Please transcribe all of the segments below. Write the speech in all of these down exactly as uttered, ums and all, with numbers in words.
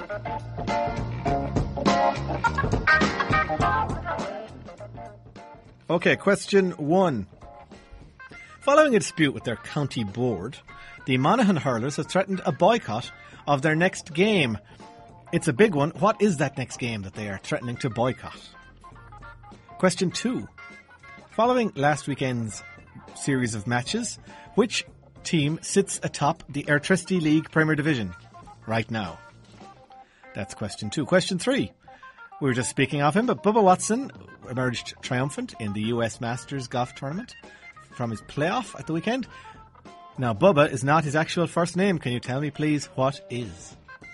Okay, question one. Following a dispute with their county board, the Monaghan hurlers have threatened a boycott of their next game. It's a big one. What is that next game that they are threatening to boycott? Question two. Following last weekend's series of matches, which team sits atop the Airtricity League Premier Division right now? That's question two. Question three. We were just speaking of him, but Bubba Watson emerged triumphant in the U S Masters golf tournament from his playoff at the weekend. Now, Bubba is not his actual first name. Can you tell me, please, what is?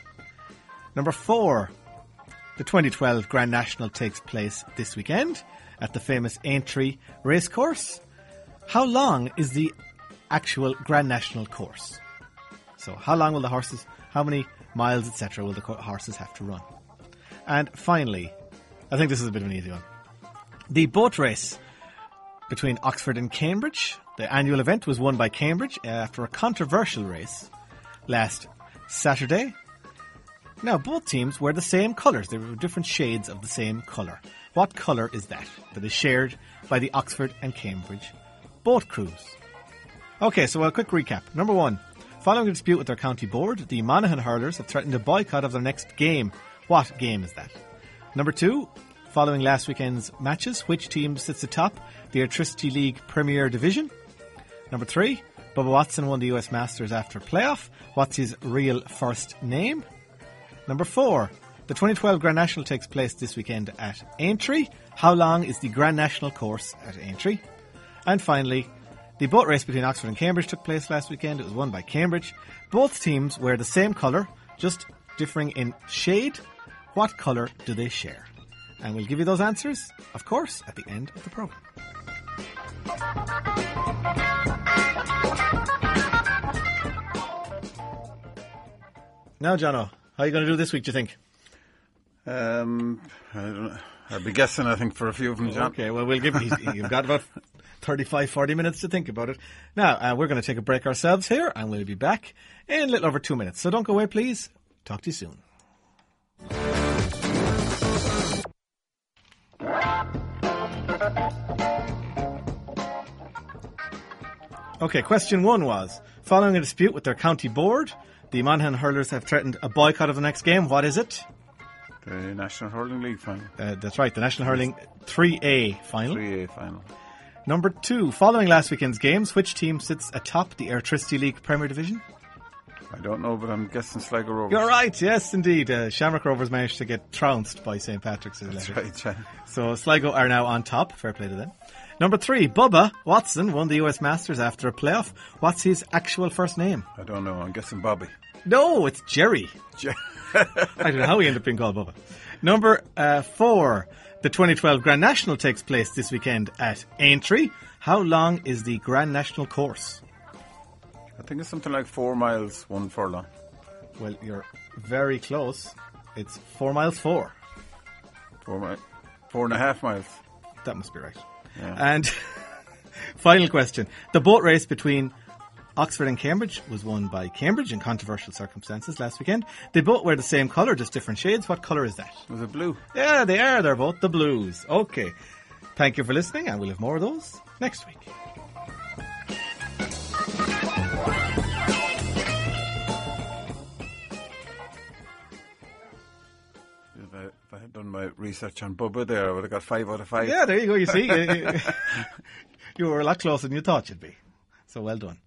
Number four. The twenty twelve Grand National takes place this weekend at the famous Aintree Racecourse. How long is the actual Grand National course? So, how long will the horses, how many miles, et cetera, will the horses have to run? And finally, I think this is a bit of an easy one. The boat race between Oxford and Cambridge, the annual event, was won by Cambridge after a controversial race last Saturday. Now, both teams wear the same colours. They were different shades of the same colour. What colour is that that is shared by the Oxford and Cambridge boat crews? Okay, so a quick recap. Number one, following a dispute with their county board, the Monaghan hurlers have threatened a boycott of their next game. What game is that? Number two, following last weekend's matches, which team sits atop the Airtricity League Premier Division? Number three, Bubba Watson won the U S Masters after playoff. What's his real first name? Number four, the twenty twelve Grand National takes place this weekend at Aintree. How long is the Grand National course at Aintree? And finally, the boat race between Oxford and Cambridge took place last weekend. It was won by Cambridge. Both teams wear the same colour, just differing in shade. What colour do they share? And we'll give you those answers, of course, at the end of the programme. Now, Jono, how are you going to do this week, do you think? Um, I don't know. I'll be guessing, I think, for a few of them, John. Okay, well, we'll give you, you've got about thirty-five, forty minutes to think about it. Now, uh, we're going to take a break ourselves here, and we'll be back in a little over two minutes. So don't go away, please. Talk to you soon. Okay, question one was, following a dispute with their county board, the Monaghan hurlers have threatened a boycott of the next game. What is it? The National Hurling League final. Uh, that's right, the National Hurling three A final. three A final. Number two, following last weekend's games, which team sits atop the Airtricity League Premier Division? I don't know, but I'm guessing Sligo Rovers. You're right, yes, indeed. Uh, Shamrock Rovers managed to get trounced by Saint Patrick's. That's right, yeah. So Sligo are now on top. Fair play to them. Number three, Bubba Watson won the U S Masters after a playoff. What's his actual first name? I don't know. I'm guessing Bobby. No, it's Jerry. Jer- I don't know how he ended up being called Bubba. Number uh, four, the twenty twelve Grand National takes place this weekend at Aintree. How long is the Grand National course? I think it's something like four miles, one furlong. Well, you're very close. It's four miles four. Four mi- Four and a half miles. That must be right. Yeah. And final question. The boat race between Oxford and Cambridge was won by Cambridge in controversial circumstances last weekend. They both wear the same colour, just different shades. What colour is that? Was it blue? Yeah, they are. They're both the blues. Okay. Thank you for listening, and we'll have more of those next week. If I, if I had done my research on Bubba there, I would have got five out of five. Yeah, there you go. You see, you were a lot closer than you thought you'd be. So well done.